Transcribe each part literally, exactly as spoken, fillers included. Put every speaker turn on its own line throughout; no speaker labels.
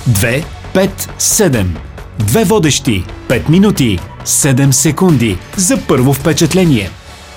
две, пет, седем. Две водещи, пет минути, седем секунди за първо впечатление.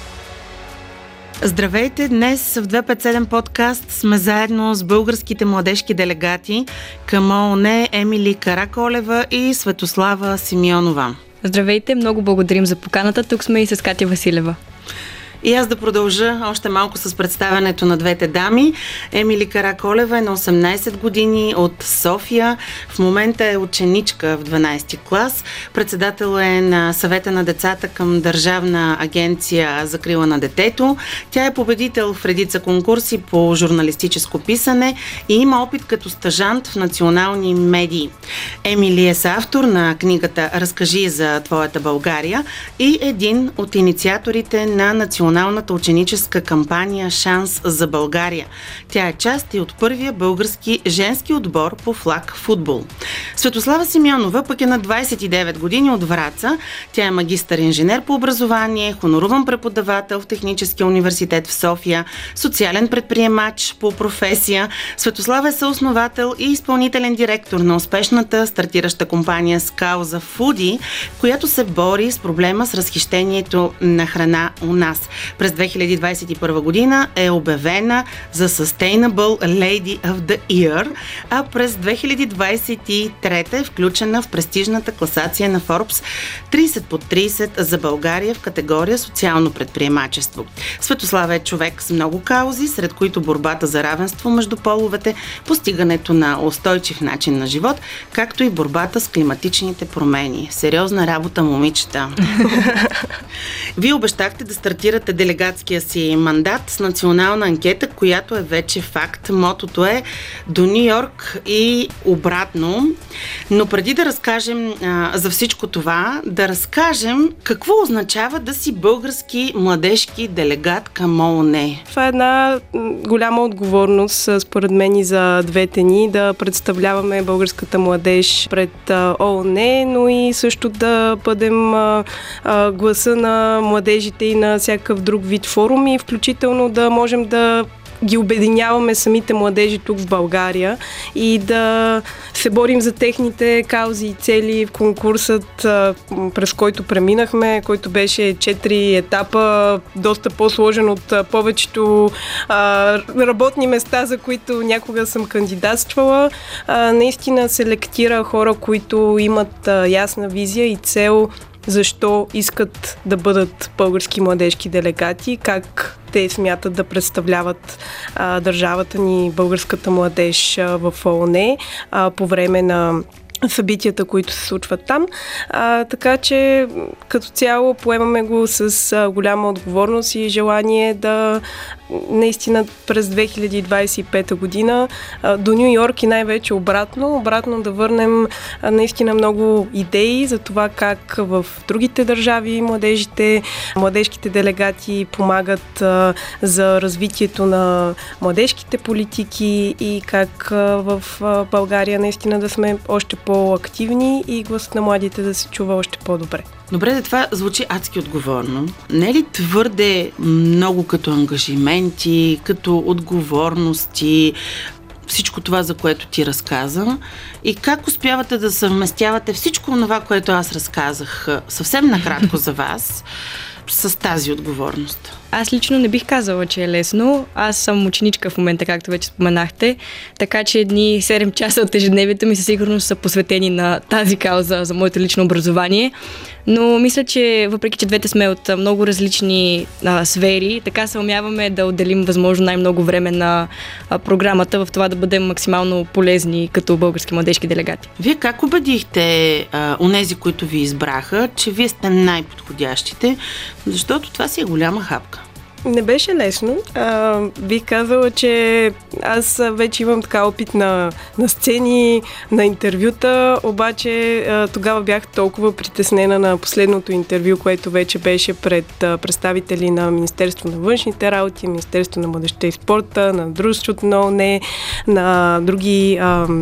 Здравейте! Днес в две пет седем подкаст сме заедно с българските младежки делегати към ООН Емили Караколева и Светослава Симеонова.
Здравейте! Много благодарим за поканата. Тук сме и с Катя Василева.
И аз да продължа още малко с представянето на двете дами. Емили Караколева е на осемнайсет години от София. В момента е ученичка в дванайсети клас. Председател е на Съвета на децата към Държавна агенция Закрила на детето. Тя е победител в редица конкурси по журналистическо писане и има опит като стажант в национални медии. Емили е съавтор на книгата "Разкажи за твоята България" и един от инициаторите на националната Националната ученическа кампания "Шанс за България". Тя е част и от първия български женски отбор по флаг футбол. Светослава Симеонова пък е на двайсет и девет години от Враца. Тя е магистър-инженер по образование, хоноруван преподавател в Техническия университет в София, социален предприемач по професия. Светослава е съосновател и изпълнителен директор на успешната стартираща компания Скауза Фуди, която се бори с проблема с разхищението на храна у нас. През две хиляди двайсет и първа година е обявена за Sustainable Lady of the Year, а през две хиляди двайсет и трета е включена в престижната класация на Forbes трийсет под трийсет за България в категория социално предприемачество. Светослава е човек с много каузи, сред които борбата за равенство между половете, постигането на устойчив начин на живот, както и борбата с климатичните промени. Сериозна работа, момичета! Вие обещахте да стартирате делегатския си мандат с национална анкета, която е вече факт. Мотото е "До Ню Йорк и обратно". Но преди да разкажем а, за всичко това, да разкажем какво означава да си български младежки делегат към ООН.
Това е една голяма отговорност, според мен, и за двете ни, да представляваме българската младеж пред ООН, но и също да бъдем а, а, гласа на младежите и на всякакъв друг вид форуми, включително да можем да ги обединяваме самите младежи тук в България и да се борим за техните каузи и цели в конкурсът, през който преминахме, който беше четири етапа, доста по-сложен от повечето а, работни места, за които някога съм кандидатствала. А, наистина селектира хора, които имат а, ясна визия и цел защо искат да бъдат български младежки делегати, как те смятат да представляват а, държавата ни, българската младеж а, в ООН а, по време на събитията, които се случват там. А, така че като цяло поемаме го с а, голяма отговорност и желание да наистина през две хиляди двайсет и пета година а, до Ню Йорк и най-вече обратно, обратно да върнем а, наистина много идеи за това как в другите държави младежите, младежките делегати помагат а, за развитието на младежките политики и как а, в а, България наистина да сме още по-активни и гласът на младите да се чува още по-добре.
Добре, да, това звучи адски отговорно. Не е ли твърде много като ангажименти, като отговорности, всичко това, за което ти разказа? И как успявате да съвместявате всичко това, което аз разказах съвсем накратко за вас, с тази отговорност?
Аз лично не бих казала, че е лесно. Аз съм ученичка в момента, както вече споменахте, така че едни седем часа от ежедневието ми със сигурност са посветени на тази кауза за моето лично образование. Но мисля, че въпреки, че двете сме от много различни а, сфери, така се умяваме да отделим възможно най-много време на а, програмата в това да бъдем максимално полезни като български младежки делегати.
Вие как убедихте а, онези, които ви избраха, че вие сте най-подходящите, защото това си е голяма хапка?
Не беше лесно. А, бих казала, че аз вече имам така опит на, на сцени, на интервюта, обаче а, тогава бях толкова притеснена на последното интервю, което вече беше пред а, представители на Министерство на външните работи, Министерство на младежта и спорта, на Дружеството на ООН, на други а,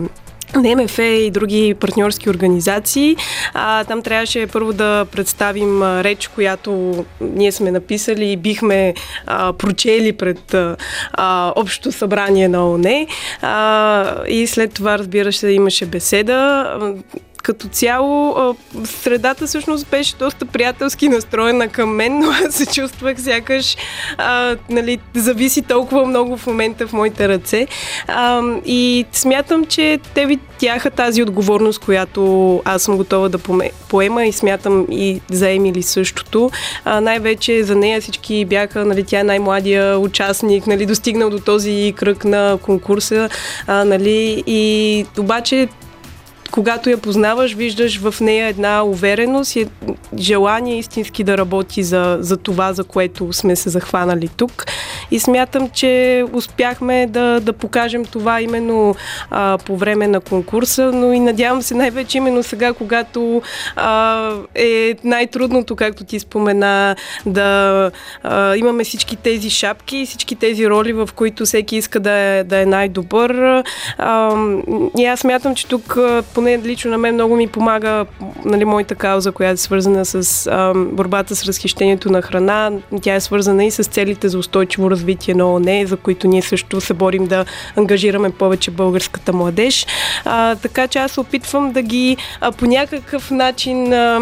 на Ем Еф Е и други партньорски организации. А, там трябваше първо да представим а, реч, която ние сме написали и бихме а, прочели пред а, Общото събрание на ООН. А, и след това, разбира се, имаше беседа. Като цяло, средата всъщност беше доста приятелски настроена към мен, но аз се чувствах сякаш а, нали, зависи толкова много в момента в моите ръце. А, и смятам, че те видяха тази отговорност, която аз съм готова да поема и смятам и за Емили същото. А, най-вече за нея всички бяха, нали, тя е най-младия участник, нали, достигнал до този кръг на конкурса, а, нали, и обаче когато я познаваш, виждаш в нея една увереност и желание истински да работи за, за това, за което сме се захванали тук. И смятам, че успяхме да, да покажем това именно а, по време на конкурса, но и надявам се най-вече именно сега, когато а, е най-трудното, както ти спомена, да а, имаме всички тези шапки, всички тези роли, в които всеки иска да е, да е най-добър. А, и аз смятам, че тук поне лично на мен много ми помага, нали, моята кауза, която е свързана с а, борбата с разхищението на храна. Тя е свързана и с целите за устойчиво развитие на ООН, за които ние също се борим да ангажираме повече българската младеж. А, така че аз се опитвам да ги а, по някакъв начин а,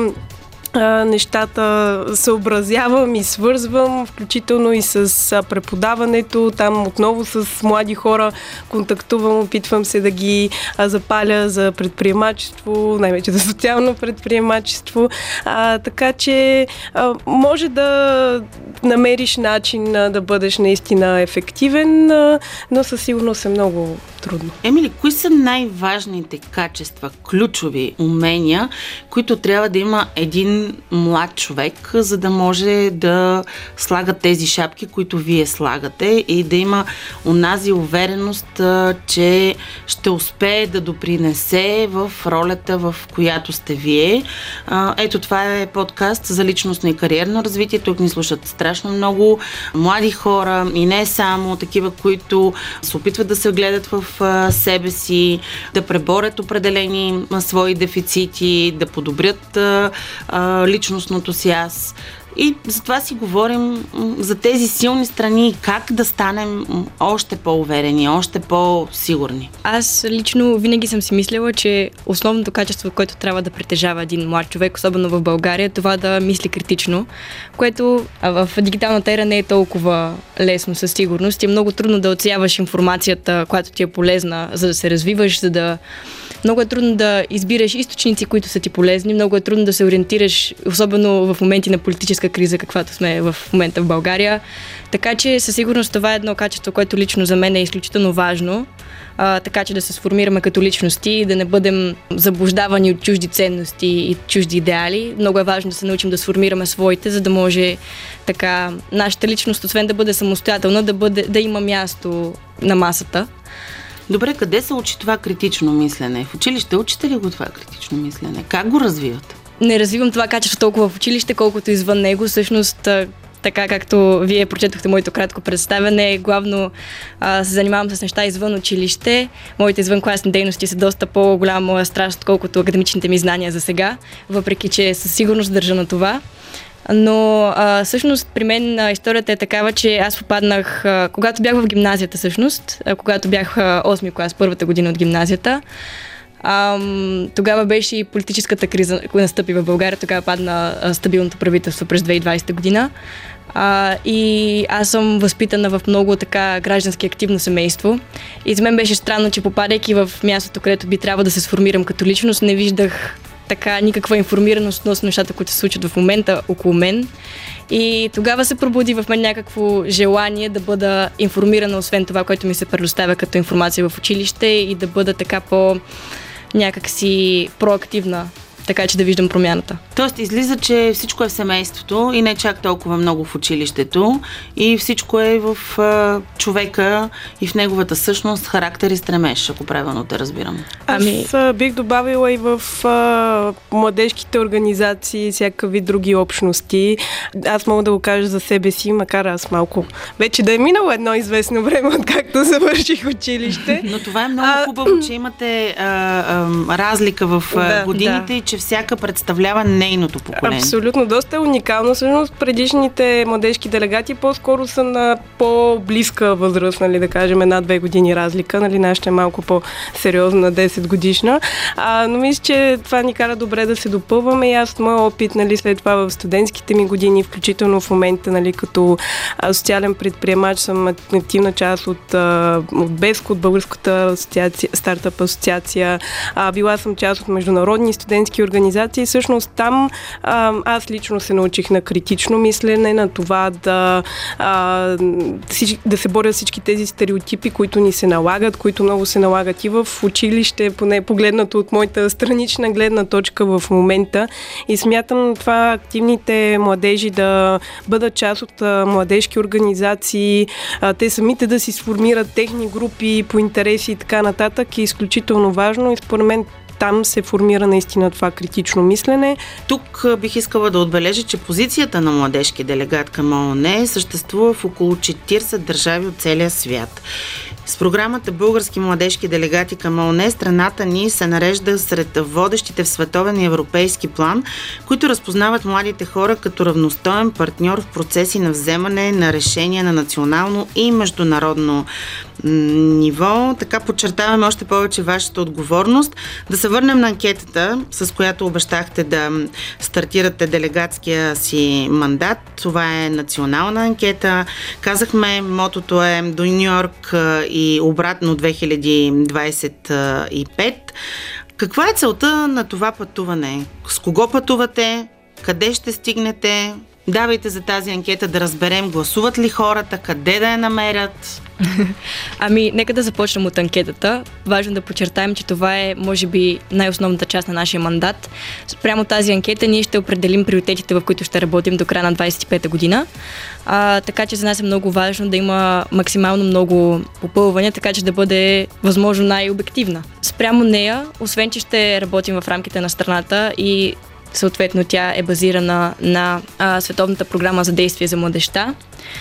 нещата съобразявам и свързвам, включително и с преподаването. Там отново с млади хора контактувам, опитвам се да ги запаля за предприемачество, най-вече за социално предприемачество. А, така че а, може да намериш начин да бъдеш наистина ефективен, а, но със сигурност е много трудно.
Емили, кои са най-важните качества, ключови умения, които трябва да има един млад човек, за да може да слага тези шапки, които вие слагате, и да има онази увереност, че ще успее да допринесе в ролята, в която сте вие. Ето, това е подкаст за личностно и кариерно развитие. Тук ни слушат страшно много млади хора и не само такива, които се опитват да се гледат в себе си, да преборят определени свои дефицити, да подобрят личностното си аз. И затова си говорим за тези силни страни, как да станем още по-уверени, още по-сигурни.
Аз лично винаги съм си мислила, че основното качество, което трябва да притежава един млад човек, особено в България, е това да мисли критично, което в дигиталната ера не е толкова лесно със сигурност. Е много трудно да отсяваш информацията, която ти е полезна, за да се развиваш, за да много е трудно да избираш източници, които са ти полезни. Много е трудно да се ориентираш, особено в моменти на политическа криза, каквато сме в момента в България. Така че със сигурност това е едно качество, което лично за мен е изключително важно. А, така че да се сформираме като личности и да не бъдем заблуждавани от чужди ценности и чужди идеали. Много е важно да се научим да сформираме своите, за да може така нашата личност, освен да бъде самостоятелна, да, бъде, да има място на масата.
Добре, къде се учи това критично мислене? В училище учите ли го това критично мислене? Как го развивате?
Не развивам това качество толкова в училище, колкото извън него. Всъщност, така както вие прочетохте моето кратко представяне, главно а, се занимавам с неща извън училище. Моите извънкласни дейности са доста по-голяма моя страст, отколкото академичните ми знания за сега, въпреки че със сигурност държа на това. Но а, всъщност при мен а, историята е такава, че аз попаднах, а, когато бях в гимназията всъщност, а, когато бях а, осми клас, първата година от гимназията, а, тогава беше и политическата криза, която настъпи в България, тогава падна а, стабилното правителство през две хиляди и двадесета година. А, и аз съм възпитана в много така граждански активно семейство. И за мен беше странно, че попадайки в мястото, където би трябвало да се сформирам като личност, не виждах така никаква информираност относно нещата, които се случват в момента около мен. И тогава се пробуди в мен някакво желание да бъда информирана, освен това, което ми се предоставя като информация в училище, и да бъда така по някакси проактивна така че да виждам промяната.
Тоест излиза, че всичко е в семейството и не чак толкова много в училището и всичко е в а, човека и в неговата същност, характер и стремеж, ако правилно те разбирам.
Ами... Аз бих добавила и в а, младежките организации, всякакъв вид други общности. Аз мога да го кажа за себе си, макар аз малко вече да е минало едно известно време, откакто завърших училище.
Но това е много хубаво, че имате а, а, разлика в да, годините да. И че всяка представлява нейното поколение.
Абсолютно, доста е уникално. Всъщност предишните младежки делегати по-скоро са на по-близка възраст, нали, да кажем една-две години разлика, нали, нашата е малко по-сериозна на десет годишна. А, но мисля, че това ни кара добре да се допълваме и аз моят опит, нали, след това в студентските ми години, включително в момента, нали, като а, социален предприемач съм активна част от, а, от БЕСКО, от Българската асоциация, стартъп асоциация. А, била съм част от международни студентски организации. Всъщност там а, аз лично се научих на критично мислене, на това да, а, да се боря всички тези стереотипи, които ни се налагат, които много се налагат и в училище, поне погледнато от моята странична гледна точка в момента. И смятам това активните младежи да бъдат част от а, младежки организации, а, те самите да си сформират техни групи по интереси и така нататък е изключително важно и според мен там се формира наистина това критично мислене.
Тук бих искала да отбележа, че позицията на младежки делегат към ООН съществува в около четиридесет държави от целия свят. С програмата Български младежки делегати към ООН страната ни се нарежда сред водещите в световен и европейски план, които разпознават младите хора като равностоен партньор в процеси на вземане на решения на национално и международно ниво. Така подчертаваме още повече вашата отговорност. Да се върнем на анкетата, с която обещахте да стартирате делегатския си мандат. Това е национална анкета. Казахме, мотото е до Ню-Йорк и обратно две хиляди двадесет и пет. Каква е целта на това пътуване? С кого пътувате? Къде ще стигнете? Давайте за тази анкета да разберем, гласуват ли хората, къде да я намерят?
Ами, нека да започнем от анкетата. Важно да подчертаем, че това е, може би, най-основната част на нашия мандат. Спрямо тази анкета ние ще определим приоритетите, в които ще работим до края на двадесет и пета година. А, така че за нас е много важно да има максимално много попълвания, така че да бъде възможно най-обективна. Спрямо нея, освен че ще работим в рамките на страната и съответно тя е базирана на а, Световната програма за действие за младежта.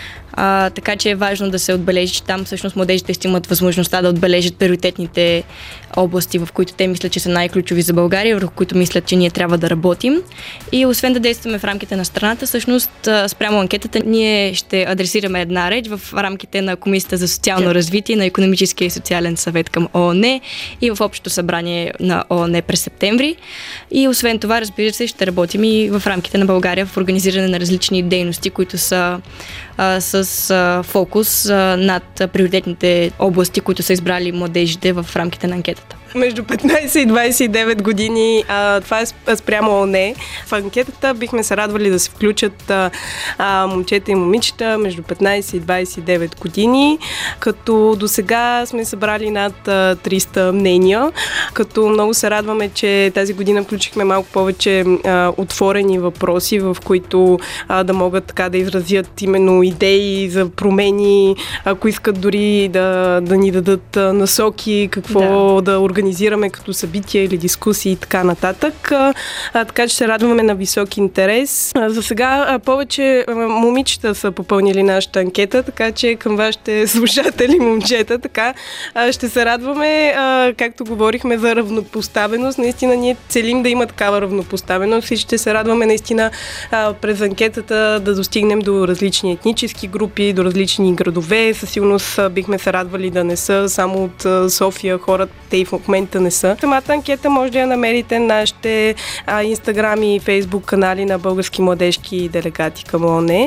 А, така че е важно да се отбележи, че там всъщност младежите ще имат възможността да отбележат приоритетните области, в които те мислят, че са най-ключови за България, върху които мислят, че ние трябва да работим. И освен да действаме в рамките на страната, всъщност спрямо анкетата ние ще адресираме една реч в рамките на Комисията за социално yeah. развитие на Икономическия и социален съвет към ООН и в Общото събрание на ООН през септември. И освен това, разбира се, ще работим и в рамките на България в организиране на различни дейности, които са а, с а, фокус а, над приоритетните области, които са избрали младежите в рамките на анкетата.
Между петнадесет и двадесет и девет години, а, това е спрямо ООН. В анкетата бихме се радвали да се включат а, а, момчета и момичета между петнадесет и двадесет и девет години, като до сега сме събрали над а, триста мнения, като много се радваме, че тази година включихме малко повече а, отворени въпроси, в които а, да могат така да изразят именно идеи за промени, ако искат дори да, да ни дадат а, насоки, какво да, да организираме организираме като събития или дискусии и така нататък. А, така че се радваме на висок интерес. А, за сега а, повече а, момичета са попълнили нашата анкета, така че към вашите слушатели момчета, така а, ще се радваме, а, както говорихме за равнопоставеност. Наистина ние целим да има такава равнопоставеност и ще се радваме наистина а, през анкетата да достигнем до различни етнически групи, до различни градове. Със сигурност а, бихме се радвали да не са само от а, София хората, те и в момента не са. Самата анкета може да я намерите на нашите а, Инстаграм и Фейсбук канали на български младежки делегати към ООН,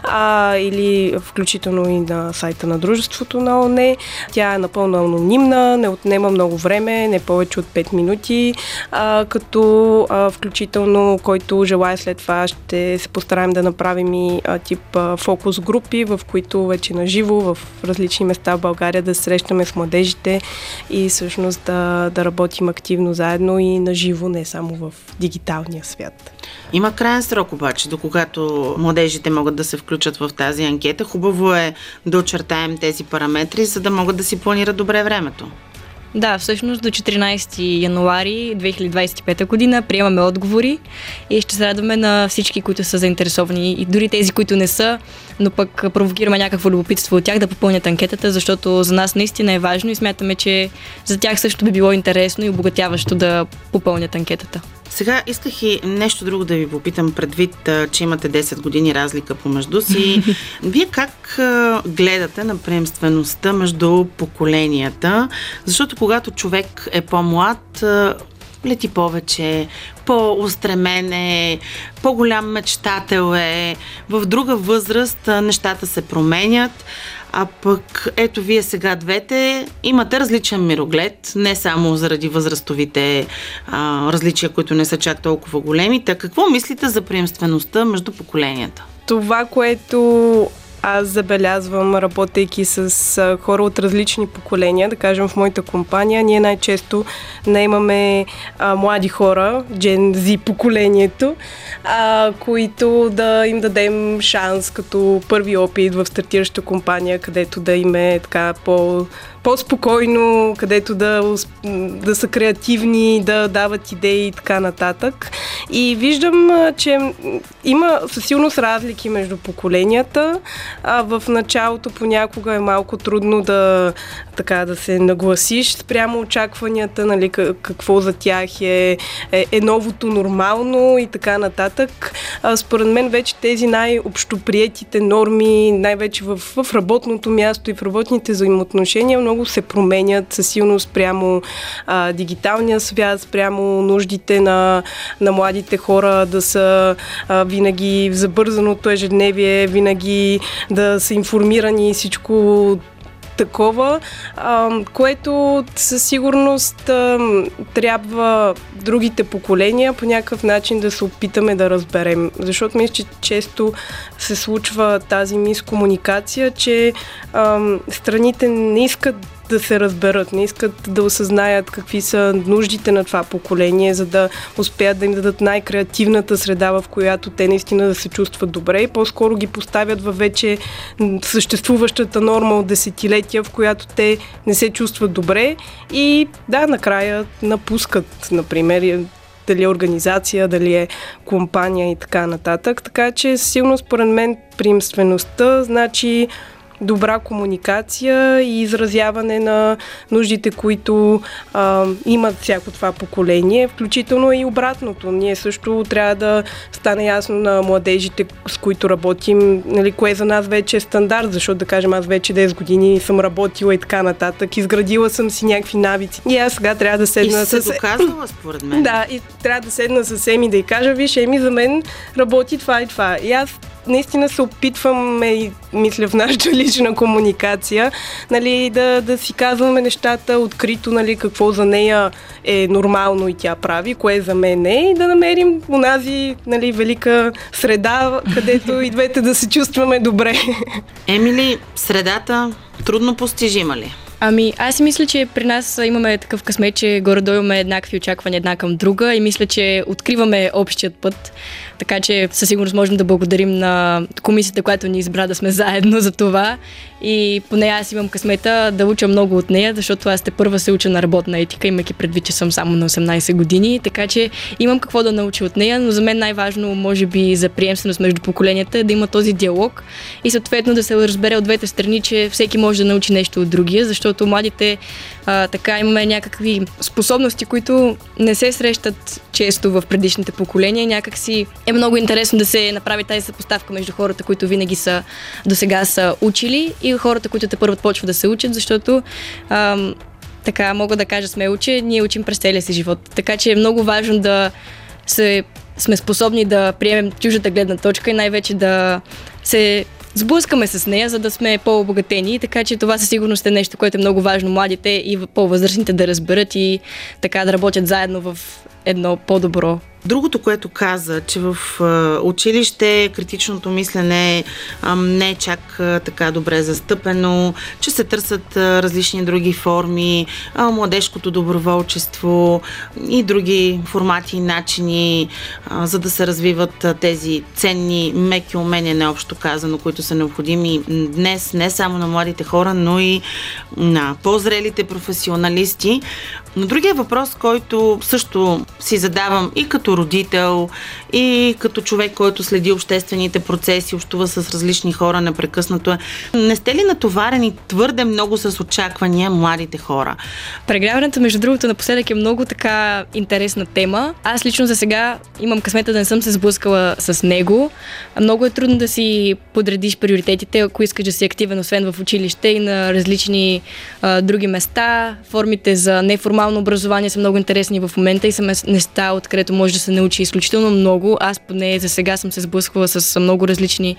а, или включително и на сайта на дружеството на ООН. Тя е напълно анонимна, не отнема много време, не повече от пет минути, а, като а, включително който желая след това ще се постараем да направим и а, тип а, фокус групи, в които вече на живо в различни места в България да се срещаме с младежите и всъщност да да, да работим активно заедно и наживо, не само в дигиталния свят.
Има краен срок обаче, до когато младежите могат да се включат в тази анкета. Хубаво е да очертаем тези параметри, за да могат да си планират добре времето.
Да, всъщност до четиринайсети януари две хиляди двайсет и пета година приемаме отговори и ще се радваме на всички, които са заинтересовани и дори тези, които не са, но пък провокираме някакво любопитство от тях да попълнят анкетата, защото за нас наистина е важно и смятаме, че за тях също би било интересно и обогатяващо да попълнят анкетата.
Сега исках и нещо друго да ви попитам, предвид, че имате десет години разлика помежду си. Вие как гледате на приемствеността между поколенията? Защото когато човек е по-млад, лети повече, по-устремен е, по-голям мечтател е, в друга възраст нещата се променят. А пък ето вие сега двете имате различен мироглед, не само заради възрастовите а, различия, които не са чак толкова големи. Та какво мислите за приемствеността между поколенията?
Това, което аз забелязвам, работейки с хора от различни поколения, да кажем в моята компания, ние най-често наемаме а, млади хора, Gen Z поколението, а, които да им дадем шанс като първи опит в стартираща компания, където да им е така по по-спокойно, където да, да са креативни, да дават идеи и така нататък. И виждам, че има със сигурност разлики между поколенията. А в началото понякога е малко трудно да, така, да се нагласиш спрямо очакванията, нали, какво за тях е, е, е новото нормално и така нататък. А, според мен вече тези най-общоприетите норми, най-вече в, в работното място и в работните взаимоотношения много се променят със силност спрямо а, дигиталния свят, спрямо нуждите на, на младите хора да са а, винаги в забързаното ежедневие, винаги да са информирани и всичко такова, а, което със сигурност а, трябва другите поколения по някакъв начин да се опитаме да разберем. Защото мисля, че често се случва тази мискомуникация, че а, страните не искат да се разберат, не искат да осъзнаят какви са нуждите на това поколение, за да успеят да им дадат най-креативната среда, в която те наистина да се чувстват добре и по-скоро ги поставят във вече съществуващата норма от десетилетия, в която те не се чувстват добре и да, накрая напускат, например, дали е организация, дали е компания и така нататък. Така че силно според мен приемствеността значи добра комуникация и изразяване на нуждите, които а, имат всяко това поколение, включително и обратното. Ние също трябва да стане ясно на младежите, с които работим, нали, кое за нас вече е стандарт, защото да кажем, аз вече десет години съм работила и така нататък, изградила съм си някакви навици. И аз сега трябва да седна
и
с...
се доказала, според мен.
Да, и трябва да седна с Еми да й кажа, виж, Еми, за мен работи това и това. И аз наистина се опитваме и мисля в нашата лична комуникация, нали, да, да си казваме нещата открито, нали, какво за нея е нормално и тя прави, кое за мен е, и да намерим онази, нали, велика среда, където и двете да се чувстваме добре.
Емили, средата трудно постижима ли?
Ами, аз мисля, че при нас имаме такъв късмет, че горе-долу имаме еднакви очаквания една към друга и мисля, че откриваме общият път. Така че със сигурност можем да благодарим на комисията, която ни избра да сме заедно за това. И поне аз имам късмета да уча много от нея, защото аз те първа се уча на работна етика, имайки предвид, че съм само на осемнайсет години. Така че имам какво да науча от нея, но за мен най-важно, може би, за приемственост между поколенията е да има този диалог и съответно да се разбере от двете страни, че всеки може да научи нещо от другия, защото младите а, така имаме някакви способности, които не се срещат често в предишните поколения. Някакси е много интересно да се направи тази съпоставка между хората, които винаги са досега са учили и хората, които те първо почват да се учат, защото ам, така мога да кажа смело, че ние учим през целия си живот. Така че е много важно да се, сме способни да приемем чуждата гледна точка и най-вече да се сблъскаме с нея, за да сме по-обогатени, така че това със сигурност е нещо, което е много важно младите и по-възрастните да разберат и така да работят заедно в едно по-добро
Другото, което каза, че в а, училище критичното мислене а, не е чак а, така добре застъпено, че се търсят а, различни други форми, а, младежкото доброволчество и други формати и начини, а, за да се развиват а, тези ценни меки умения, необщо казано, които са необходими днес не само на младите хора, но и на по-зрелите професионалисти. Но другия въпрос, който също си задавам и като родител, и като човек, който следи обществените процеси, общува с различни хора непрекъснато е: не сте ли натоварени твърде много с очаквания младите хора?
Прегряването, между другото, напоследък е много така интересна тема. Аз лично за сега имам късмета да не съм се сблъскала с него. Много е трудно да си подредиш приоритетите, ако искаш да си активен, освен в училище, и на различни а, други места. Формите за неформално образование са много интересни в момента и са места, откъдето може да се научи изключително много. Аз поне за сега съм се сблъсквала с много различни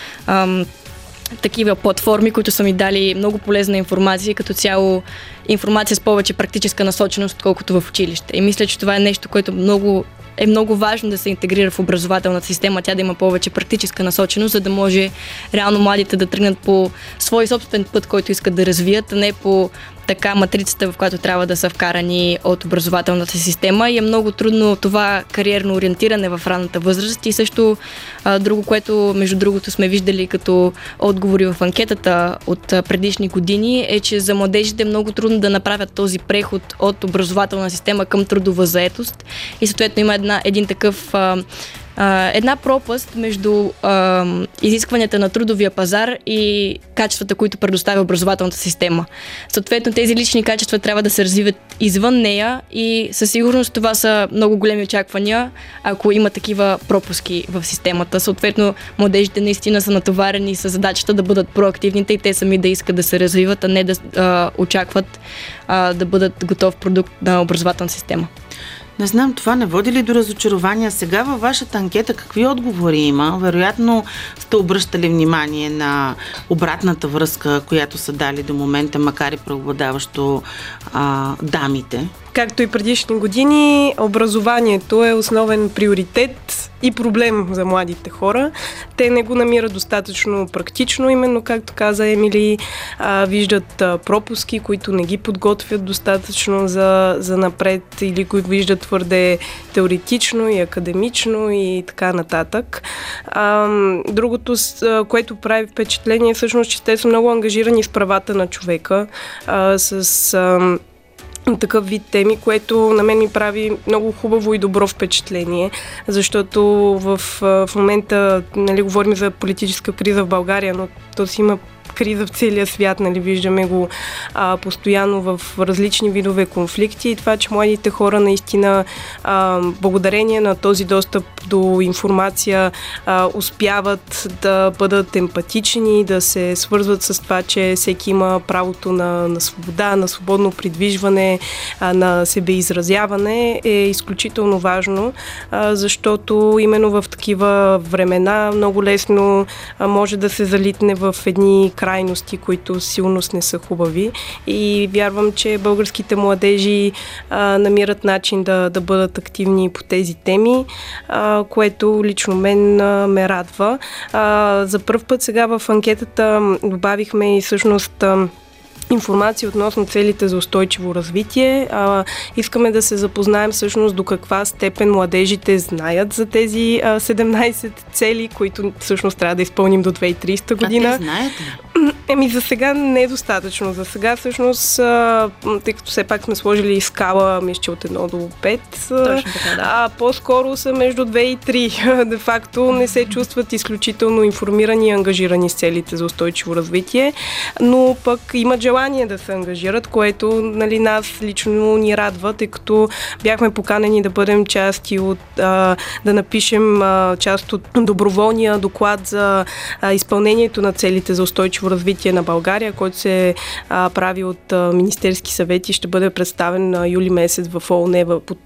ам, такива платформи, които са ми дали много полезна информация, като цяло информация с повече практическа насоченост, отколкото в училище. И мисля, че това е нещо, което много е много важно да се интегрира в образователната система, тя да има повече практическа насоченост, за да може реално младите да тръгнат по свой собствен път, който искат да развият, а не по така матрицата, в която трябва да са вкарани от образователната система. И е много трудно това кариерно ориентиране в ранната възраст. И също а, друго, което между другото сме виждали като отговори в анкетата от а, предишни години, е, че за младежите е много трудно да направят този преход от образователна система към трудова заетост. И съответно има една, един такъв а, Uh, една пропаст между uh, изискванията на трудовия пазар и качествата, които предоставя образователната система. Съответно, тези лични качества трябва да се развиват извън нея и със сигурност това са много големи очаквания, ако има такива пропуски в системата. Съответно, младежите наистина са натоварени с задачата да бъдат проактивните и те сами да искат да се развиват, а не да uh, очакват uh, да бъдат готов продукт на образователната система.
Не знам, това не води ли до разочарования? Сега във вашата анкета какви отговори има? Вероятно сте обръщали внимание на обратната връзка, която са дали до момента, макар и преобладаващо а, дамите.
Както и предишни години, образованието е основен приоритет и проблем за младите хора. Те не го намират достатъчно практично, именно както каза Емили, а, виждат а, пропуски, които не ги подготвят достатъчно за, за напред или го виждат твърде теоретично и академично и така нататък. А, другото, с, което прави впечатление, е всъщност, че те са много ангажирани с правата на човека, а, с а, такъв вид теми, което на мен ми прави много хубаво и добро впечатление, защото в, в момента, нали, говорим за политическа криза в България, но то си има криза в целия свят, нали, виждаме го а, постоянно в различни видове конфликти и това, че младите хора наистина а, благодарение на този достъп до информация а, успяват да бъдат емпатични, да се свързват с това, че всеки има правото на, на свобода, на свободно придвижване, а, на себеизразяване, е изключително важно, а, защото именно в такива времена много лесно а, може да се залитне в едни крайности, които силно не са хубави и вярвам, че българските младежи а, намират начин да, да бъдат активни по тези теми, а, което лично мен а, ме радва. А, за пръв път сега в анкетата добавихме и всъщност а, информация относно целите за устойчиво развитие. А, искаме да се запознаем всъщност до каква степен младежите знаят за тези а, седемнайсет цели, които всъщност трябва да изпълним до две хиляди и тридесета година.
А те знаят ли?
Еми, за сега не е достатъчно. За сега всъщност, а, тъй като все пак сме сложили скала, мисля, от едно до пет,
Точно така, да.
А по-скоро са между две и три. Де факто не се чувстват изключително информирани и ангажирани с целите за устойчиво развитие, но пък имат желание да се ангажират, което, нали, нас лично ни радва, тъй като бяхме поканени да бъдем части от, а, да напишем а, част от доброволния доклад за а, изпълнението на целите за устойчиво развитие на България, който се а, прави от а, Министерски съвет и ще бъде представен на юли месец в ООН под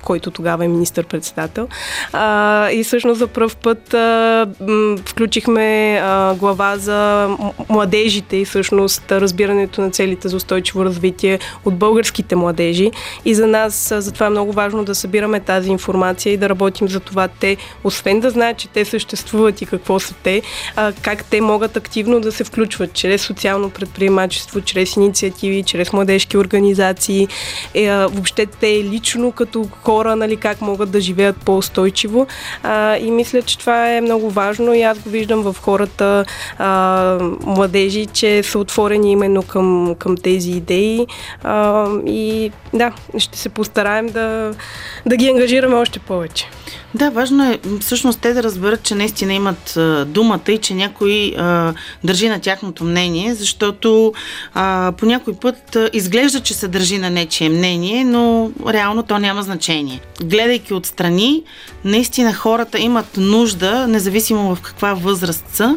който тогава е министър-председател. А, и всъщност за пръв път а, м, включихме а, глава за младежите и всъщност разбирането на целите за устойчиво развитие от българските младежи. И за нас, а, затова е много важно да събираме тази информация и да работим за това те, освен да знаят, че те съществуват и какво са те, а, как те могат активно да се включват чрез социално предприемачество, чрез инициативи, чрез младежки организации, е, а, въобще те лично като хора, нали, как могат да живеят по-устойчиво. А, и мисля, че това е много важно и аз го виждам в хората а, младежи, че са отворени именно към, към тези идеи а, и да, ще се постараем да, да ги ангажираме още повече.
Да, важно е всъщност те да разберат, че наистина имат а, думата и че някой а, държи на тяхното мнение, защото а, по някой път а, изглежда, че се държи на нечие мнение, но реално то няма значение. Гледайки отстрани, наистина хората имат нужда, независимо в каква възраст са,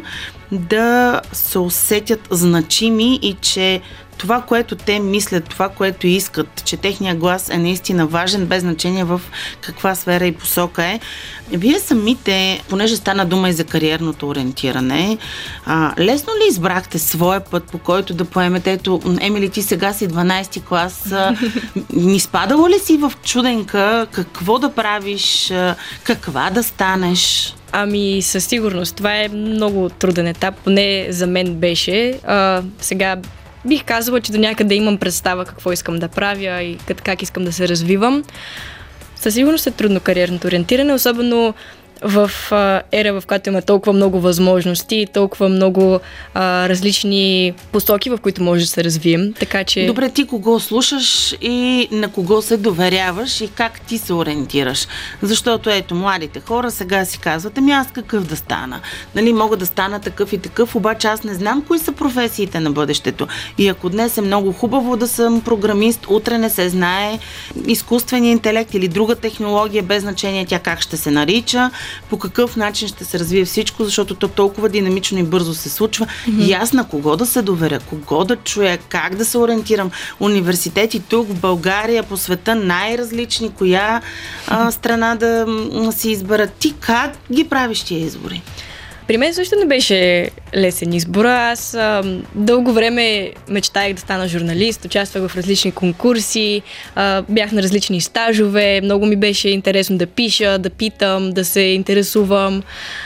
да се усетят значими и че това, което те мислят, това, което искат, че техния глас е наистина важен, без значение в каква сфера и посока е. Вие самите, понеже стана дума и за кариерното ориентиране, а, лесно ли избрахте своя път, по който да поемете? Ето, Емили, ти сега си дванайсети клас. А, ни спадало ли си в чуденка какво да правиш, каква да станеш?
Ами, със сигурност. Това е много труден етап, поне за мен беше. А, сега бих казала, че до някъде имам представа какво искам да правя и как искам да се развивам. Със сигурност е трудно кариерното ориентиране, особено в а, ера, в която има толкова много възможности и толкова много а, различни посоки, в които може да се развием. Така че...
Добре, ти кого слушаш и на кого се доверяваш и как ти се ориентираш? Защото ето, младите хора сега си казват, ами аз какъв да стана? Нали, мога да стана такъв и такъв, обаче аз не знам кои са професиите на бъдещето. И ако днес е много хубаво да съм програмист, утре не се знае изкуствения интелект или друга технология, без значение тя как ще се нарича, по какъв начин ще се развие всичко, защото то толкова динамично и бързо се случва. Mm-hmm. И аз на кого да се доверя, кого да чуя, как да се ориентирам. Университети тук, в България, по света, най-различни, коя а, страна да м- си избера. Ти как ги правиш тия избори?
При мен също не беше лесен избор. Аз а, дълго време мечтаях да стана журналист, участвах в различни конкурси, а, бях на различни стажове, много ми беше интересно да пиша, да питам, да се интересувам.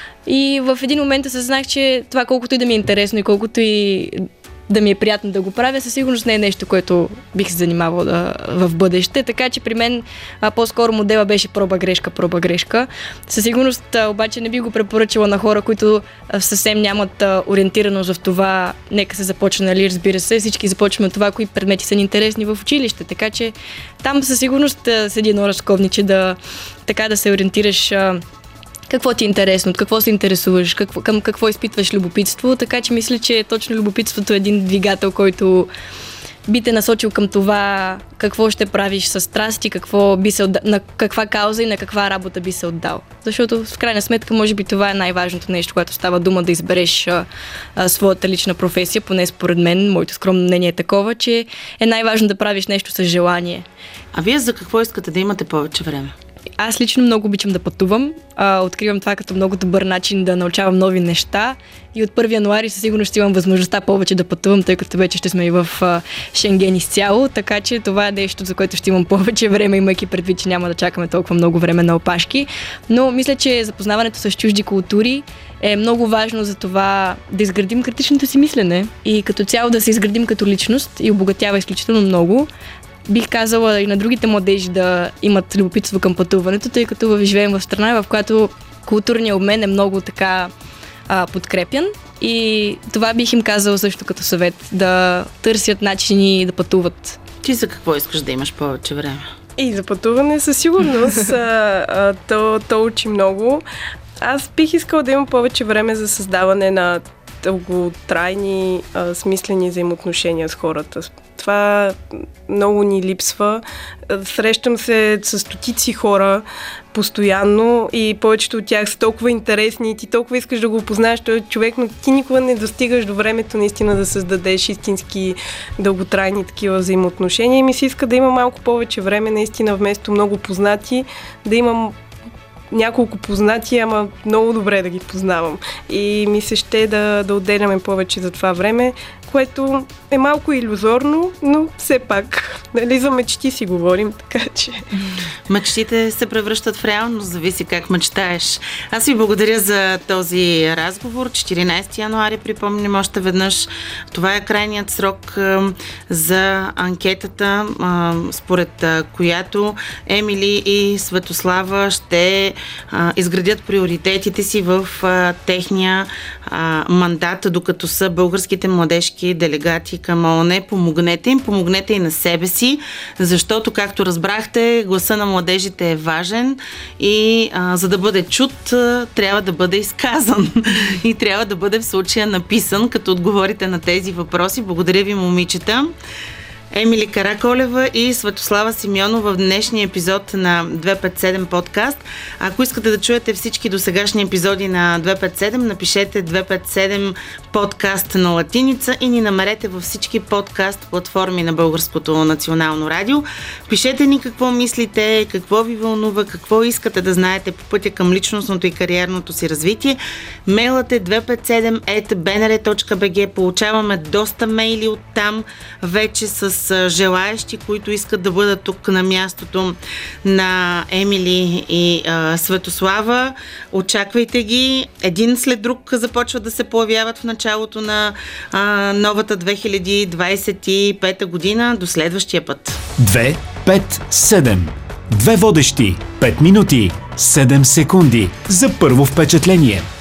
И в един момент осъзнах, че това колкото и да ми е интересно и колкото и да ми е приятно да го правя, със сигурност не е нещо, което бих се занимавала да, в бъдеще. Така че при мен а, по-скоро модела беше проба-грешка, проба-грешка. Със сигурност а, обаче не би го препоръчала на хора, които а, съвсем нямат а, ориентираност в това. Нека се започне, нали, разбира се. Всички започваме от това, кои предмети са ни интересни в училище. Така че там със сигурност а, седи едно разковниче да, така да се ориентираш а, какво ти е интересно, от какво се интересуваш, какво, към какво изпитваш любопитство, така че мисля, че точно любопитството е един двигател, който би те насочил към това какво ще правиш със страсти, какво би се отда... на каква кауза и на каква работа би се отдал. Защото в крайна сметка може би това е най-важното нещо, когато става дума да избереш а, а, своята лична професия, поне според мен, моето скромно мнение е такова, че е най-важно да правиш нещо с желание.
А вие за какво искате да имате повече време?
Аз лично много обичам да пътувам. А, откривам това като много добър начин да научавам нови неща и от първи януари със сигурност ще имам възможността повече да пътувам, тъй като вече ще сме и в а, Шенген изцяло, така че това е нещо, за което ще имам повече време, имайки предвид, че няма да чакаме толкова много време на опашки. Но мисля, че запознаването с чужди култури е много важно за това да изградим критичното си мислене и като цяло да се изградим като личност и обогатява изключително много. Бих казала и на другите младежи да имат любопитство към пътуването, тъй като живеем в страна, в която културният обмен е много така а, подкрепян и това бих им казала също като съвет, да търсят начини да пътуват.
Ти за какво искаш да имаш повече време?
И за пътуване със сигурност. а, а, то, то учи много. Аз бих искала да имам повече време за създаване на дълготрайни, а, смислени взаимоотношения с хората. това много ни липсва. Срещам се с стотици хора постоянно и повечето от тях са толкова интересни и ти толкова искаш да го познаеш този човек, но ти никога не достигаш до времето наистина да създадеш истински дълготрайни такива взаимоотношения и ми се иска да има малко повече време, наистина вместо много познати, да имам няколко познати, ама много добре да ги познавам. И ми се ще да, да отделяме повече за това време, което е малко илюзорно, но все пак, нали, за мечти си говорим, така че...
Мечтите се превръщат в реалност, зависи как мечтаеш. Аз ви благодаря за този разговор. четиринайсети януари, припомням още веднъж, това е крайният срок а, за анкетата, а, според а, която Емили и Светослава ще а, изградят приоритетите си в а, техния а, мандат, докато са българските младежки делегати към ООН. Помогнете им, помогнете и на себе си, защото, както разбрахте, гласа на младежите е важен и а, за да бъде чут, а, трябва да бъде изказан и трябва да бъде в случая написан, като отговорите на тези въпроси. Благодаря ви, момичета. Емили Караколева и Светослава Симеонова в днешния епизод на двеста петдесет и седем подкаст. Ако искате да чуете всички досегашни епизоди на двеста петдесет и седем, напишете двеста петдесет и седем подкаст на латиница и ни намерете във всички подкаст платформи на Българското национално радио. Пишете ни какво мислите, какво ви вълнува, какво искате да знаете по пътя към личностното и кариерното си развитие. Мейлът е двеста петдесет и седем ет би ен ар точка би джи. Получаваме доста мейли оттам вече с желаещи, които искат да бъдат тук на мястото на Емили и а, Светослава. Очаквайте ги. Един след друг започват да се появяват в началото на а, новата две хиляди двайсет и пета година. До следващия път.
две пет седем. Две водещи. пет минути. седем секунди. За първо впечатление.